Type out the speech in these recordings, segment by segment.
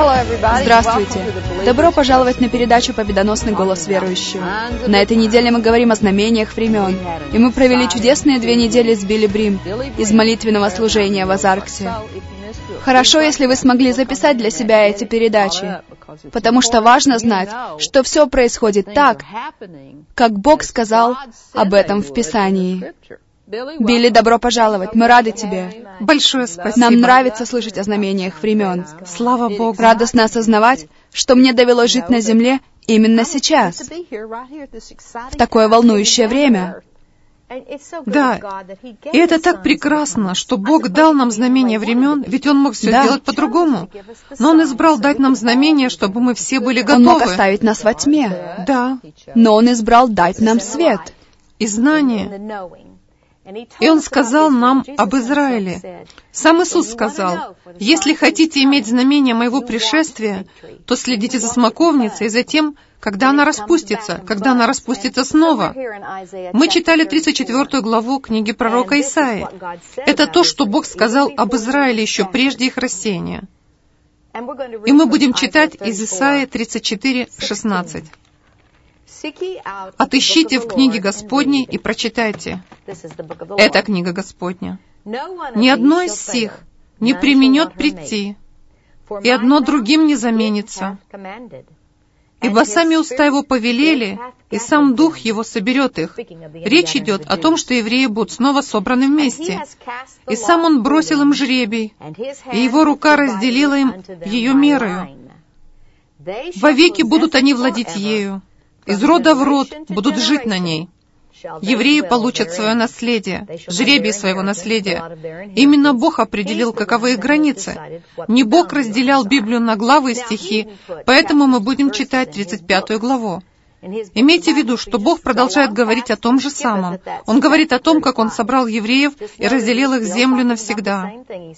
Здравствуйте! Добро пожаловать на передачу «Победоносный голос верующего». На этой неделе мы говорим о знамениях времен, и мы провели чудесные 2 недели с Билли Брим из молитвенного служения в Озарксе. Хорошо, если вы смогли записать для себя эти передачи, потому что важно знать, что все происходит так, как Бог сказал об этом в Писании. Билли, добро пожаловать, мы рады тебе. Большое спасибо. Нам нравится слышать о знамениях времен. Слава Богу. Радостно осознавать, что мне довелось жить на земле именно сейчас, в такое волнующее время. Да, и это так прекрасно, что Бог дал нам знамения времен, ведь Он мог все сделать по-другому. Но Он избрал дать нам знамения, чтобы мы все были готовы. Он мог оставить нас во тьме. Да. Но Он избрал дать нам свет и знание. И Он сказал нам об Израиле. Сам Иисус сказал: «Если хотите иметь знамение Моего пришествия, то следите за смоковницей и за тем, когда она распустится снова». Мы читали 34 главу книги пророка Исаии. Это то, что Бог сказал об Израиле еще прежде их рассеяния. И мы будем читать из Исаии 34:16. «Отыщите в книге Господней и прочитайте». Это книга Господня. «Ни одно из сих не применет прийти, и одно другим не заменится. Ибо сами уста его повелели, и сам Дух его соберет их». Речь идет о том, что евреи будут снова собраны вместе. «И сам он бросил им жребий, и его рука разделила им ее мерою. Вовеки будут они владеть ею, из рода в род будут жить на ней». Евреи получат свое наследие, жребий своего наследия. Именно Бог определил, каковы их границы. Не Бог разделял Библию на главы и стихи, поэтому мы будем читать 35 главу. Имейте в виду, что Бог продолжает говорить о том же самом. Он говорит о том, как Он собрал евреев и разделил их землю навсегда.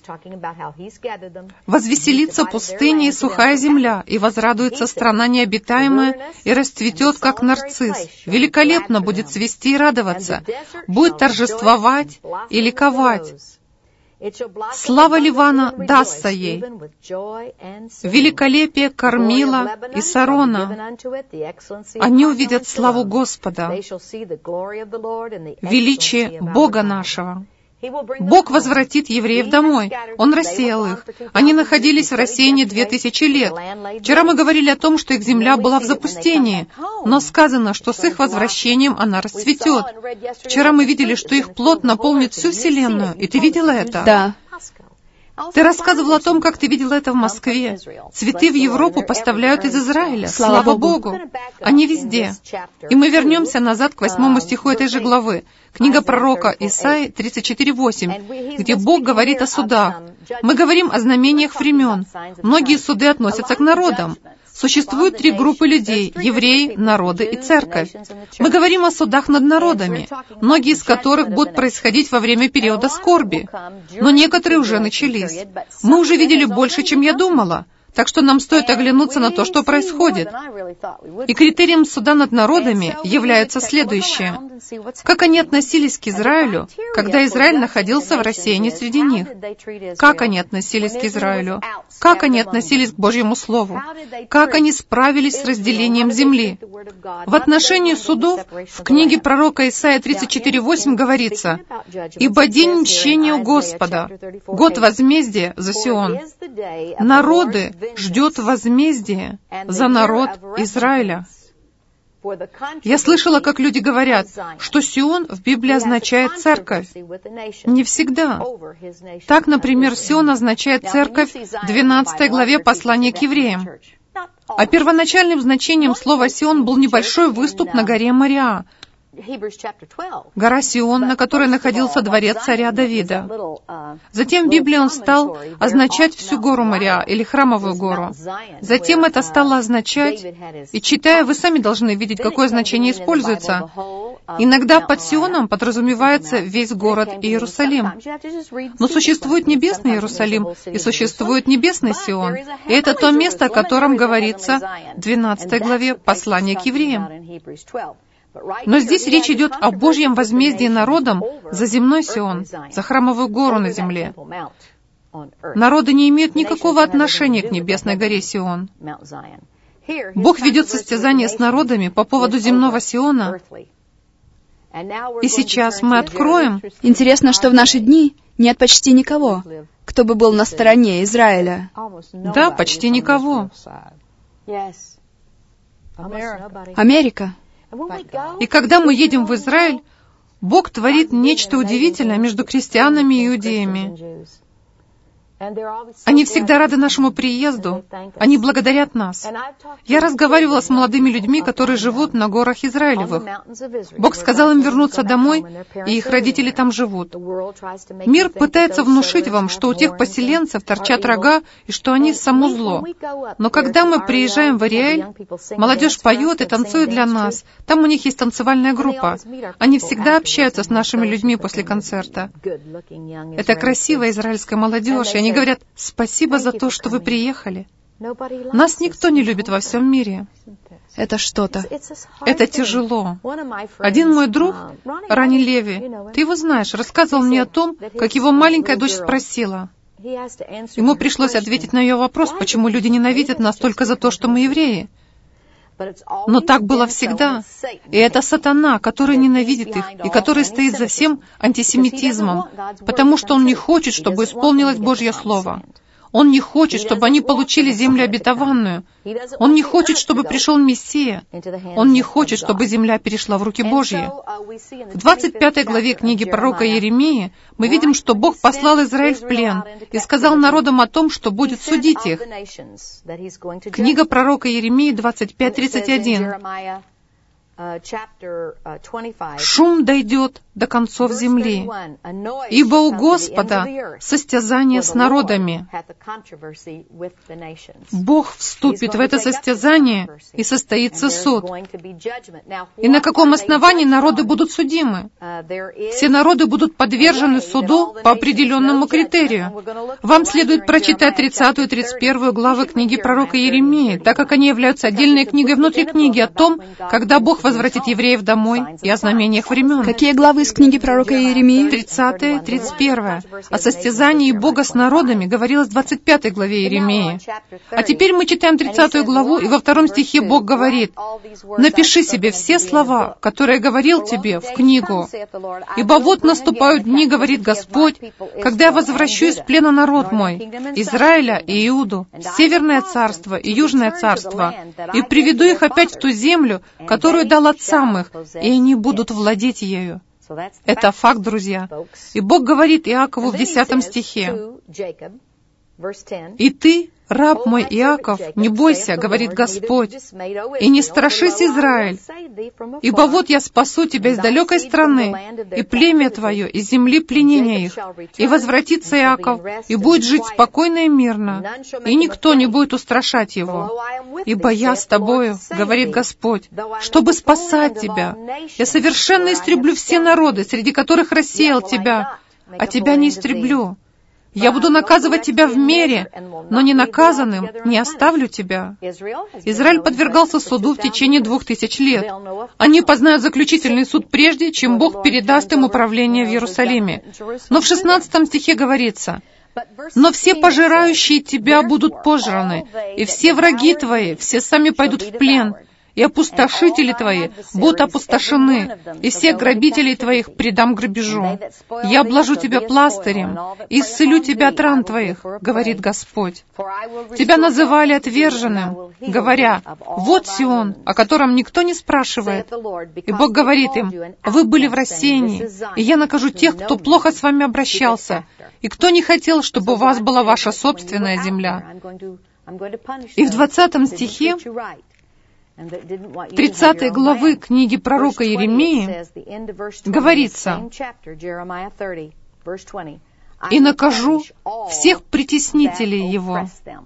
«Возвеселится пустыня и сухая земля, и возрадуется страна необитаемая, и расцветет, как нарцисс. Великолепно будет цвести и радоваться, будет торжествовать и ликовать. Слава Ливана дастся ей, великолепие Кармила и Сарона. Они увидят славу Господа, величие Бога нашего». Бог возвратит евреев домой. Он рассеял их. Они находились в рассеянии 2000 лет. Вчера мы говорили о том, что их земля была в запустении, но сказано, что с их возвращением она расцветет. Вчера мы видели, что их плод наполнит всю Вселенную. И ты видела это? Да. Ты рассказывал о том, как ты видела это в Москве. Цветы в Европу поставляют из Израиля. Слава Богу! Они везде. И мы вернемся назад к 8 стиху этой же главы. Книга пророка Исаии 34:8, где Бог говорит о судах. Мы говорим о знамениях времен. Многие суды относятся к народам. Существует 3 группы людей — евреи, народы и церковь. Мы говорим о судах над народами, многие из которых будут происходить во время периода скорби. Но некоторые уже начались. Мы уже видели больше, чем я думала. Так что нам стоит оглянуться на то, что происходит. И критерием суда над народами является следующее. Как они относились к Израилю, когда Израиль находился в рассеянии среди них? Как они относились к Израилю? Как они относились к Божьему Слову? Как они справились с разделением земли? В отношении судов в книге пророка Исаии 34:8 говорится: «Ибо день мщения у Господа, год возмездия за Сион. Народы ждет возмездие за народ Израиля». Я слышала, как люди говорят, что Сион в Библии означает «церковь». Не всегда. Так, например, Сион означает «церковь» в 12 главе послания к евреям. А первоначальным значением слова «Сион» был небольшой выступ на горе Мориа, гора Сион, на которой находился дворец царя Давида. Затем в Библии он стал означать всю гору Мориа, или храмовую гору. Затем это стало означать, и читая, вы сами должны видеть, какое значение используется. Иногда под Сионом подразумевается весь город Иерусалим. Но существует небесный Иерусалим, и существует небесный Сион. И это то место, о котором говорится в 12 главе послания к евреям. Но здесь речь идет о Божьем возмездии народам за земной Сион, за храмовую гору на земле. Народы не имеют никакого отношения к небесной горе Сион. Бог ведет состязание с народами по поводу земного Сиона. И сейчас мы откроем... Интересно, что в наши дни нет почти никого, кто бы был на стороне Израиля. Да, почти никого. Америка. И когда мы едем в Израиль, Бог творит нечто удивительное между христианами и иудеями. Они всегда рады нашему приезду. Они благодарят нас. Я разговаривала с молодыми людьми, которые живут на горах Израилевых. Бог сказал им вернуться домой, и их родители там живут. Мир пытается внушить вам, что у тех поселенцев торчат рога, и что они само зло. Но когда мы приезжаем в Ариэль, молодежь поет и танцует для нас. Там у них есть танцевальная группа. Они всегда общаются с нашими людьми после концерта. Это красивая израильская молодежь, и они говорят: «Спасибо за то, что вы приехали. Нас никто не любит во всем мире». Это что-то. Это тяжело. Один мой друг, Рани Леви, ты его знаешь, рассказывал мне о том, как его маленькая дочь спросила. Ему пришлось ответить на ее вопрос, почему люди ненавидят нас только за то, что мы евреи. Но так было всегда. И это сатана, который ненавидит их, и который стоит за всем антисемитизмом, потому что он не хочет, чтобы исполнилось Божье Слово. Он не хочет, чтобы они получили землю обетованную. Он не хочет, чтобы пришел Мессия. Он не хочет, чтобы земля перешла в руки Божьи. В 25 главе книги пророка Иеремии мы видим, что Бог послал Израиль в плен и сказал народам о том, что будет судить их. Книга пророка Иеремии 25:31. «Шум дойдет до концов земли, ибо у Господа состязание с народами». Бог вступит в это состязание, и состоится суд. И на каком основании народы будут судимы? Все народы будут подвержены суду по определенному критерию. Вам следует прочитать 30 и 31 главы книги пророка Иеремии, так как они являются отдельной книгой внутри книги о том, когда Бог возвратит евреев домой, и о знамениях времен. Какие главы из книги пророка Иеремии? 30 и 31. О состязании Бога с народами говорилось в 25 главе Иеремии. А теперь мы читаем 30 главу, и во 2 стихе Бог говорит: «Напиши себе все слова, которые говорил тебе, в книгу. Ибо вот наступают дни, говорит Господь, когда я возвращу из плена народ мой, Израиля и Иуду, Северное царство и Южное царство, и приведу их опять в ту землю, которую дал отцам их, и они будут владеть ею». Это факт, друзья. И Бог говорит Иакову в 10 стихе: «И ты, раб мой Иаков, не бойся, говорит Господь, и не страшись, Израиль, ибо вот я спасу тебя из далекой страны, и племя твое из земли пленения их, и возвратится Иаков, и будет жить спокойно и мирно, и никто не будет устрашать его. Ибо я с тобою, говорит Господь, чтобы спасать тебя. Я совершенно истреблю все народы, среди которых рассеял тебя, а тебя не истреблю. Я буду наказывать тебя в мере, но не наказанным не оставлю тебя». Израиль подвергался суду в течение 2000 лет. Они познают заключительный суд прежде, чем Бог передаст им управление в Иерусалиме. Но в 16 стихе говорится: «Но все пожирающие тебя будут пожраны, и все враги твои, все сами пойдут в плен, и опустошители твои будут опустошены, и всех грабителей твоих предам грабежу. Я обложу тебя пластырем, и исцелю тебя от ран твоих, говорит Господь. Тебя называли отверженным, говоря: вот Сион, о котором никто не спрашивает. И Бог говорит им: вы были в рассеянии, и я накажу тех, кто плохо с вами обращался, и кто не хотел, чтобы у вас была ваша собственная земля». И в 20 стихе 30 главы книги пророка Иеремии говорится: «И накажу всех притеснителей его».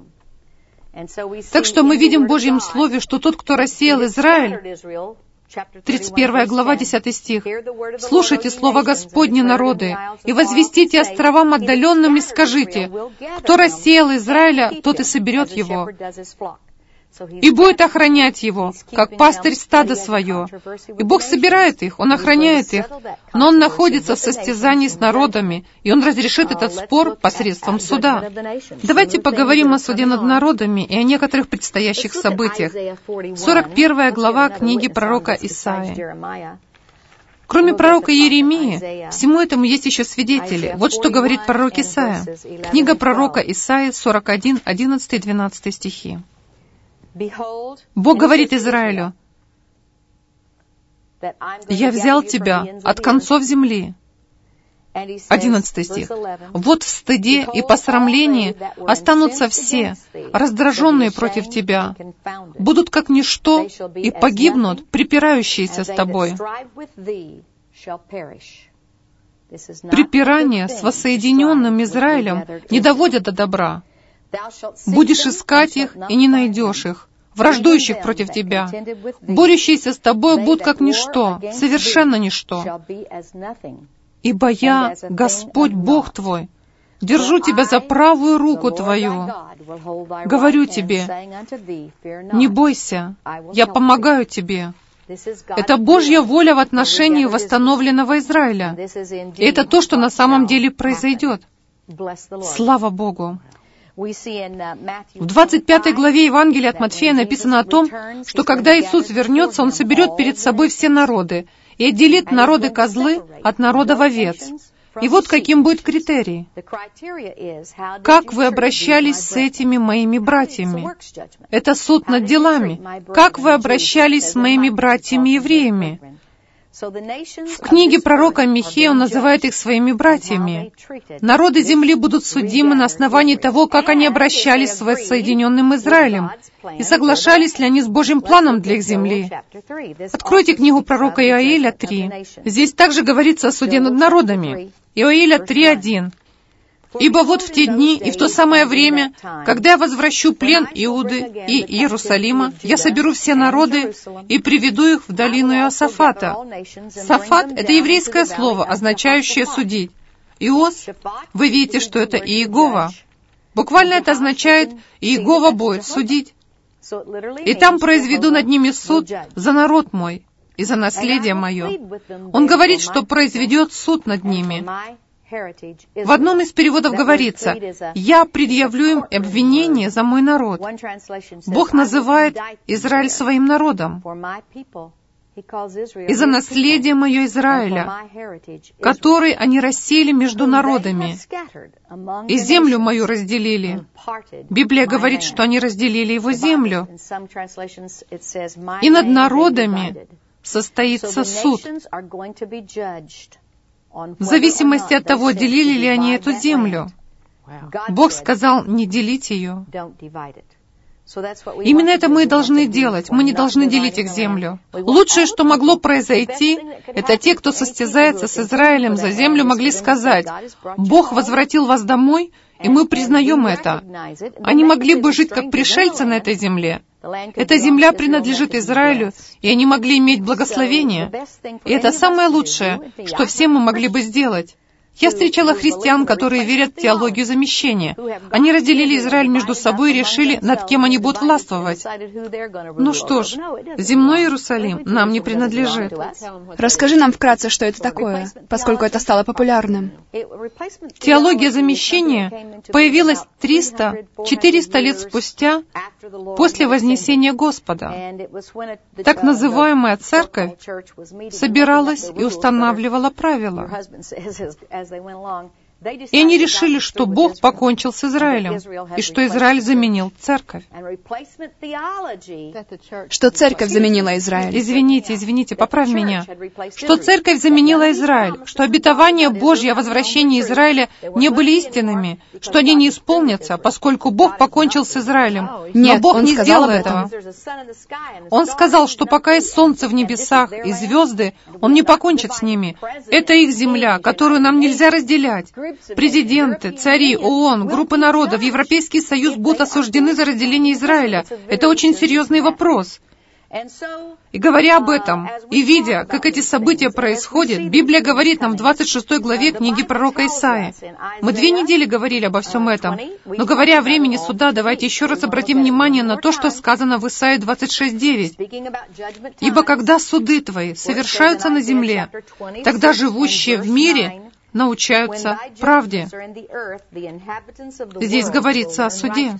Так что мы видим в Божьем Слове, что тот, кто рассеял Израиль, 31 глава, 10 стих. «Слушайте слово Господне, народы, и возвестите островам отдаленным, и скажите: кто рассеял Израиля, тот и соберет его». и будет охранять его, как пастырь стада свое. И Бог собирает их, Он охраняет их, но Он находится в состязании с народами, и Он разрешит этот спор посредством суда. Давайте поговорим о суде над народами и о некоторых предстоящих событиях. 41 глава книги пророка Исаии. Кроме пророка Иеремии, всему этому есть еще свидетели. Вот что говорит пророк Исаия. Книга пророка Исаии, 41, 11 и 12 стихи. Бог говорит Израилю: «Я взял тебя от концов земли». 11 стих. «Вот в стыде и посрамлении останутся все, раздраженные против тебя, будут как ничто и погибнут припирающиеся с тобой». Припирания с воссоединенным Израилем не доводят до добра. Будешь искать их и не найдешь их, враждующих против тебя. Борющиеся с тобой будут как ничто, совершенно ничто. Ибо я, Господь Бог твой, держу тебя за правую руку твою. Говорю тебе: не бойся, я помогаю тебе. Это Божья воля в отношении восстановленного Израиля. И это то, что на самом деле произойдет. Слава Богу! В 25 главе Евангелия от Матфея написано о том, что когда Иисус вернется, Он соберет перед собой все народы и отделит народы козлы от народов овец. И вот каким будет критерий. Как вы обращались с этими моими братьями? Это суд над делами. Как вы обращались с моими братьями-евреями? В книге пророка Михея он называет их своими братьями. Народы земли будут судимы на основании того, как они обращались с воссоединенным Израилем, и соглашались ли они с Божьим планом для их земли. Откройте книгу пророка Иоэля 3. Здесь также говорится о суде над народами. Иоэля 3:1. «Ибо вот в те дни и в то самое время, когда я возвращу плен Иуды и Иерусалима, я соберу все народы и приведу их в долину Иосафата». Сафат — это еврейское слово, означающее «судить». Иос, вы видите, что это Иегова. Буквально это означает «Иегова будет судить». «И там произведу над ними суд за народ мой и за наследие мое». Он говорит, что произведет суд над ними. В одном из переводов говорится: «Я предъявлю им обвинение за мой народ». Бог называет Израиль своим народом. «И за наследие мое Израиля, который они рассеяли между народами, и землю мою разделили». Библия говорит, что они разделили его землю. «И над народами состоится суд». В зависимости от того, делили ли они эту землю. Бог сказал не делить ее. Именно это мы и должны делать. Мы не должны делить их землю. Лучшее, что могло произойти, это те, кто состязается с Израилем за землю, могли сказать: «Бог возвратил вас домой, и мы признаем это». Они могли бы жить как пришельцы на этой земле. Эта земля принадлежит Израилю, и они могли иметь благословение. И это самое лучшее, что все мы могли бы сделать. Я встречала христиан, которые верят в теологию замещения. Они разделили Израиль между собой и решили, над кем они будут властвовать. Ну что ж, земной Иерусалим нам не принадлежит. Расскажи нам вкратце, что это такое, поскольку это стало популярным. Теология замещения появилась 300-400 лет спустя после Вознесения Господа. Так называемая церковь собиралась и устанавливала правила. И они решили, что Бог покончил с Израилем, и что Израиль заменил церковь. Что церковь заменила Израиль. Извините, поправь меня. Что церковь заменила Израиль, что обетования Божьи о возвращении Израиля не были истинными, что они не исполнятся, поскольку Бог покончил с Израилем. Нет, но Бог Он не сказал сделал этого. Он сказал, что пока есть солнце в небесах и звезды, Он не покончит с ними. Это их земля, которую нам нельзя разделять. Президенты, цари, ООН, группы народов, Европейский Союз будут осуждены за разделение Израиля. Это очень серьезный вопрос. И говоря об этом, и видя, как эти события происходят, Библия говорит нам в 26 главе книги пророка Исаии. Мы 2 недели говорили обо всем этом, но говоря о времени суда, давайте еще раз обратим внимание на то, что сказано в Исаии 26:9. «Ибо когда суды твои совершаются на земле, тогда живущие в мире научаются правде». Здесь говорится о суде.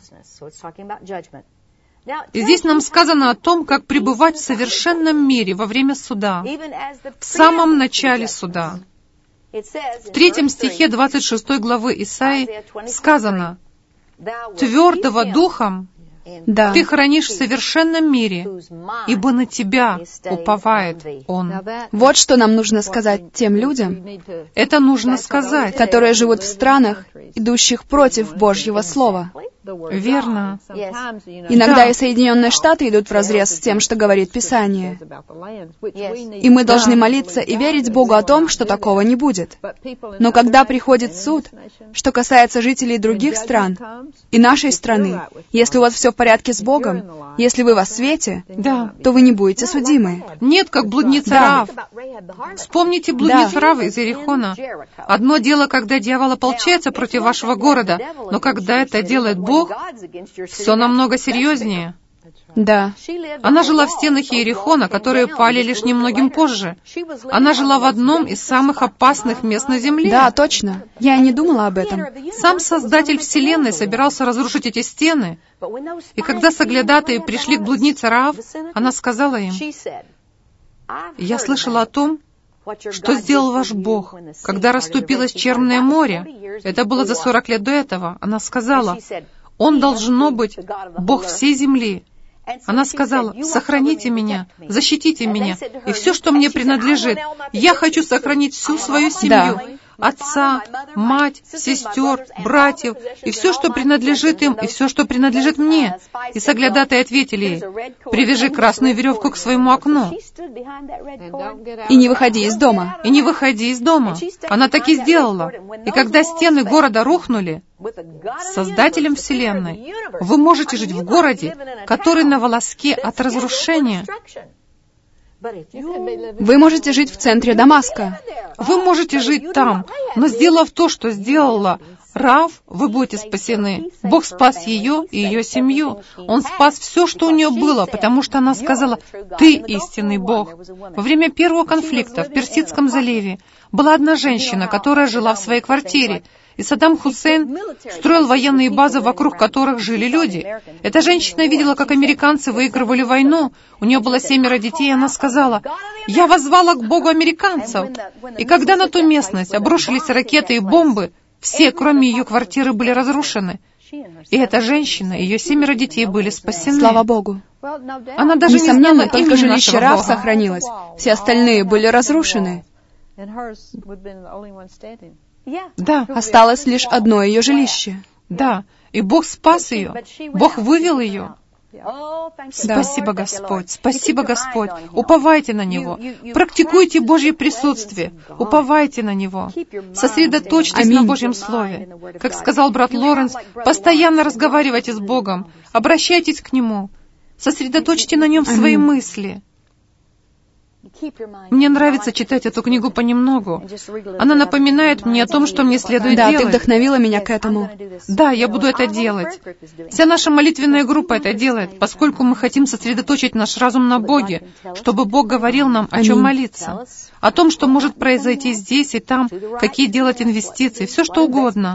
И здесь нам сказано о том, как пребывать в совершенном мире во время суда, в самом начале суда. В 3 стихе 26 главы Исаии сказано: «Твердого духом ты хранишь в совершенном мире, ибо на тебя уповает Он». Вот что нам нужно сказать тем людям, Это нужно сказать. которые живут в странах, идущих против Божьего Слова. Верно. Иногда и Соединенные Штаты идут вразрез с тем, что говорит Писание. И мы должны молиться и верить Богу о том, что такого не будет. Но когда приходит суд, что касается жителей других стран и нашей страны, если у вас все в порядке с Богом, если вы во свете, то вы не будете судимы. Нет, как блудница Раав. Вспомните блудницу Раав из Иерихона. Одно дело, когда дьявол ополчается против вашего города, но когда это делает Бог, все намного серьезнее. Да. Она жила в стенах Иерихона, которые пали лишь немногим позже. Она жила в одном из самых опасных мест на земле. Да, точно. Я и не думала об этом. Сам Создатель Вселенной собирался разрушить эти стены. И когда соглядатые пришли к блуднице Раав, она сказала им: «Я слышала о том, что сделал ваш Бог, когда расступилось Черное море. Это было за 40 лет до этого». Она сказала: «Он должно быть Бог всей земли». Она сказала: «Сохраните меня, защитите меня, и все, что мне принадлежит. Я хочу сохранить всю свою семью, отца, мать, сестер, братьев, и все, что принадлежит им, и все, что принадлежит мне». И соглядатые ответили ей: «Привяжи красную веревку к своему окну». И не выходи из дома. И не выходи из дома. Она так и сделала. И когда стены города рухнули, с Создателем Вселенной вы можете жить в городе, который на волоске от разрушения. Вы можете жить в центре Дамаска. Вы можете жить там, но сделав то, что сделала Раав, вы будете спасены. Бог спас ее и ее семью. Он спас все, что у нее было, потому что она сказала: «Ты истинный Бог». Во время первого конфликта в Персидском заливе была одна женщина, которая жила в своей квартире, и Саддам Хусейн строил военные базы, вокруг которых жили люди. Эта женщина видела, как американцы выигрывали войну. У нее было 7 детей, и она сказала: «Я воззвала к Богу американцев». И когда на ту местность обрушились ракеты и бомбы, все, кроме ее квартиры, были разрушены. И эта женщина и ее 7 детей были спасены. Слава Богу. Она даже Несомненно, не знала только имени жилище нашего Раав Бога. сохранилось. Все остальные были разрушены. Да, Осталось лишь одно ее жилище. да. И Бог спас ее. Бог вывел ее. Спасибо, Господь. Спасибо, Господь. Уповайте на Него. Практикуйте Божье присутствие. Уповайте на Него. Сосредоточьтесь на Божьем Слове. Как сказал брат Лоренс, постоянно разговаривайте с Богом. Обращайтесь к Нему. Сосредоточьте на Нем свои мысли. Мне нравится читать эту книгу понемногу. Она напоминает мне о том, что мне следует Да, делать. ты вдохновила меня к этому. Да, я буду это делать. Вся наша молитвенная группа это делает, поскольку мы хотим сосредоточить наш разум на Боге, чтобы Бог говорил нам, о чем молиться, о том, что может произойти здесь и там, какие делать инвестиции, все что угодно.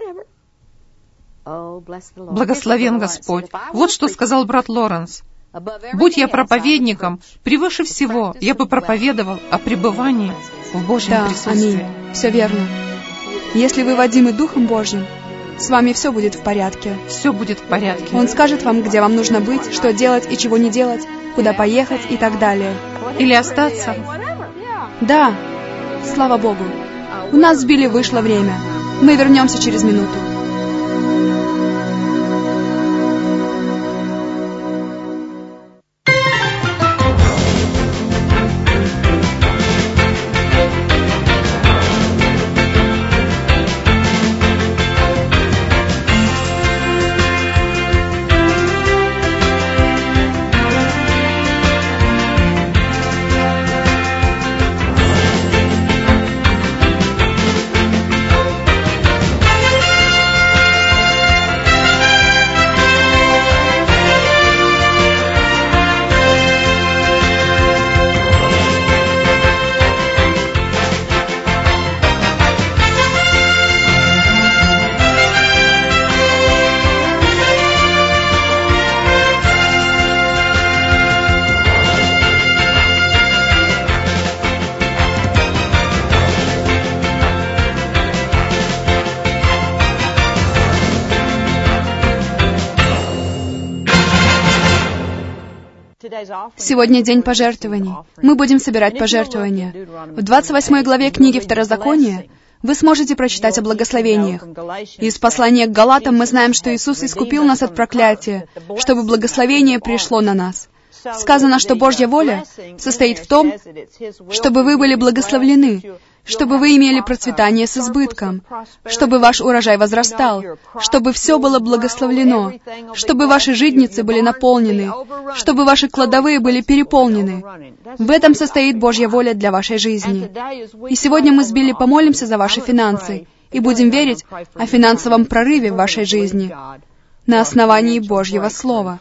Благословен Господь. Вот что сказал брат Лоренс. «Будь я проповедником, превыше всего я бы проповедовал о пребывании в Божьем присутствии». Аминь. Все верно. Если вы водимы Духом Божьим, с вами все будет в порядке. Все будет в порядке. Он скажет вам, где вам нужно быть, что делать и чего не делать, куда поехать и так далее. Или остаться. Да, слава Богу. У нас с Билли вышло время. Мы вернемся через минуту. Сегодня день пожертвований. Мы будем собирать пожертвования. В 28 главе книги Второзакония вы сможете прочитать о благословениях. Из послания к Галатам мы знаем, что Иисус искупил нас от проклятия, чтобы благословение пришло на нас. Сказано, что Божья воля состоит в том, чтобы вы были благословлены, чтобы вы имели процветание с избытком, чтобы ваш урожай возрастал, чтобы все было благословлено, чтобы ваши житницы были наполнены, чтобы ваши кладовые были переполнены. В этом состоит Божья воля для вашей жизни. И сегодня мы с Билли помолимся за ваши финансы и будем верить о финансовом прорыве в вашей жизни на основании Божьего Слова.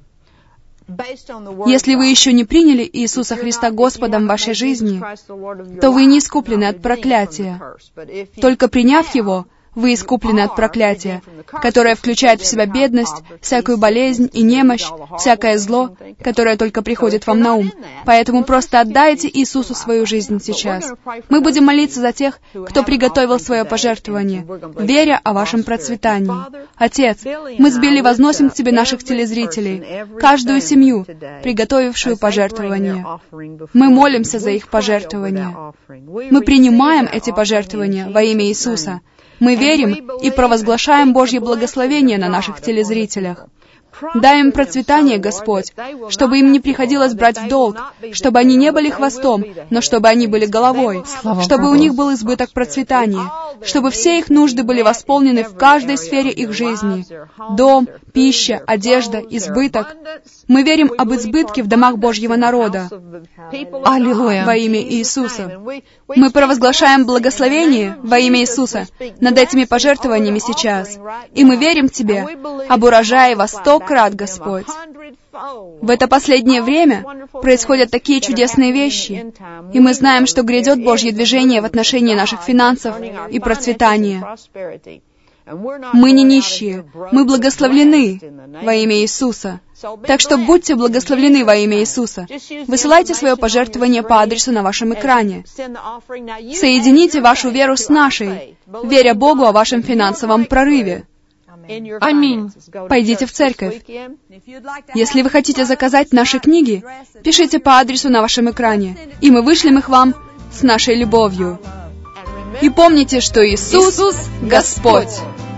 Если вы еще не приняли Иисуса Христа Господом в вашей жизни, то вы не искуплены от проклятия. Только приняв Его, вы искуплены от проклятия, которое включает в себя бедность, всякую болезнь и немощь, всякое зло, которое только приходит вам на ум. Поэтому просто отдайте Иисусу свою жизнь сейчас. Мы будем молиться за тех, кто приготовил свое пожертвование, веря о вашем процветании. Отец, мы с Билли возносим к Тебе наших телезрителей, каждую семью, приготовившую пожертвование. Мы молимся за их пожертвования. Мы принимаем эти пожертвования во имя Иисуса. Мы верим и провозглашаем Божье благословение на наших телезрителях. Дай им процветание, Господь, чтобы им не приходилось брать в долг, чтобы они не были хвостом, но чтобы они были головой, чтобы у них был избыток процветания, чтобы все их нужды были восполнены в каждой сфере их жизни. Дом, пища, одежда, избыток. Мы верим об избытке в домах Божьего народа. Аллилуйя! Во имя Иисуса. Мы провозглашаем благословение во имя Иисуса над этими пожертвованиями сейчас. И мы верим Тебе об урожае во 100 крат, Господь. В это последнее время происходят такие чудесные вещи, и мы знаем, что грядет Божье движение в отношении наших финансов и процветания. Мы не нищие, мы благословлены во имя Иисуса. Так что будьте благословлены во имя Иисуса. Высылайте свое пожертвование по адресу на вашем экране. Соедините вашу веру с нашей, веря Богу о вашем финансовом прорыве. Аминь. Пойдите в церковь. Если вы хотите заказать наши книги, пишите по адресу на вашем экране, и мы вышлем их вам с нашей любовью. И помните, что Иисус — Господь.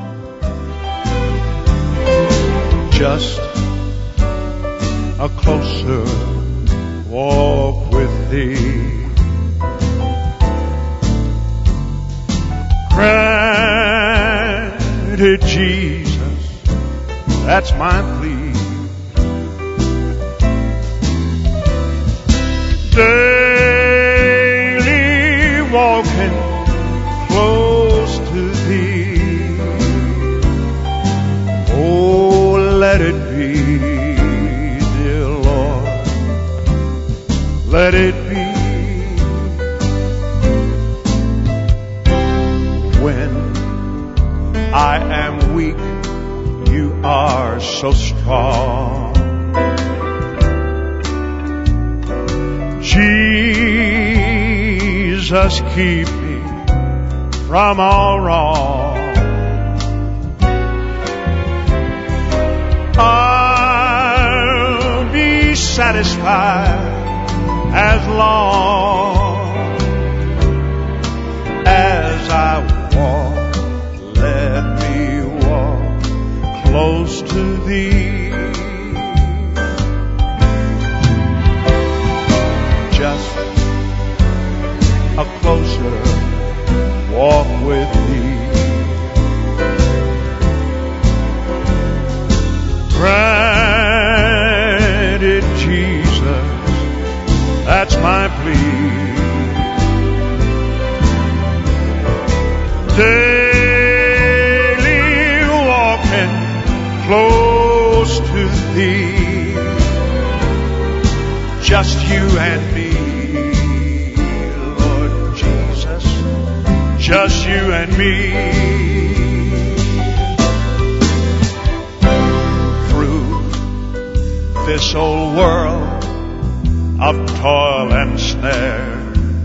Just a closer walk with Thee. Granted, Jesus, that's my plea. Daily walking close to Thee. Oh, let it be, dear Lord, let it be. When I am weak, You are so strong. Jesus, keep me from all wrong. I'll be satisfied as long as I walk. Let me walk close to Thee. Just a closer walk with Thee. Granted, Jesus, that's my plea. Daily walking close to Thee. Just You and me, Lord Jesus. Just You and me. This old world of toil and snare,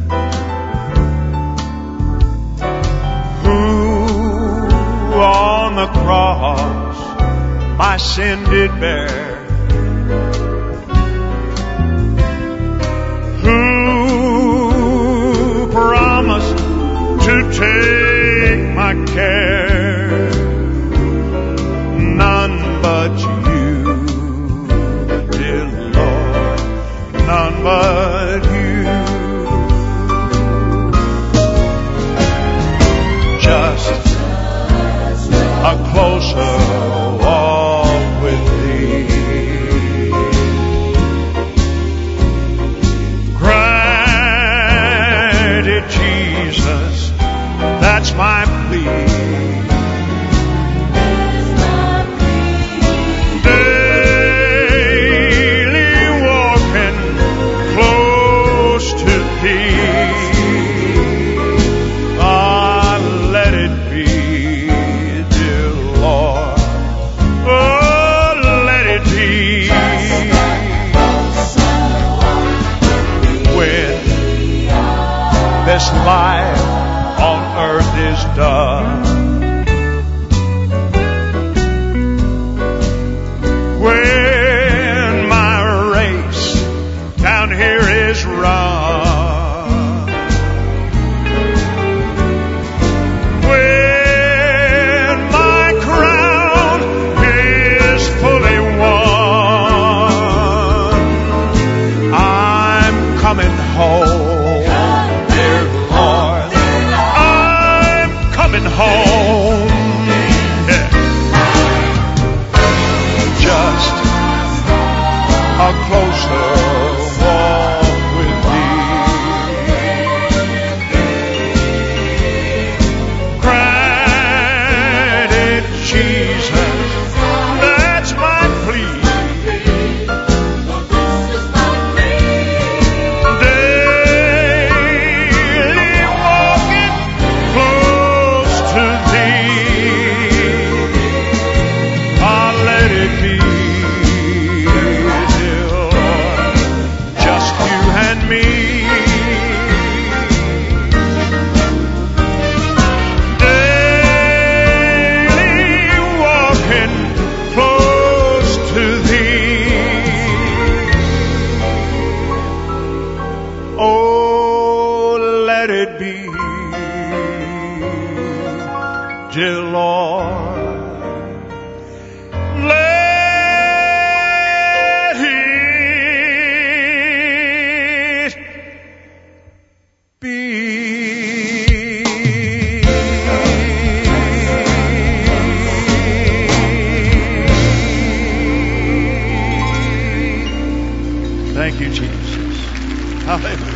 who on the cross my sin did bear, to take my care. None but you, dear Lord, none but you. Just a closer walk with thee. Granted, Jesus, that's my plea. Daily walking close to thee. Ah, let it be, dear Lord. Oh, let it be. When this life on earth is done, when my race down here is run, when my crown is fully won, I'm coming home, dear Lord. I'm coming home. Yeah. Just a closer walk with thee. Granted, Jesus, that's my plea. Daily walking close to thee. Ah, let it be, dear Lord, just you and me. Daily walking close to thee. Oh, let it be, dear Lord. Let it be. Thank you, Jesus. Hallelujah.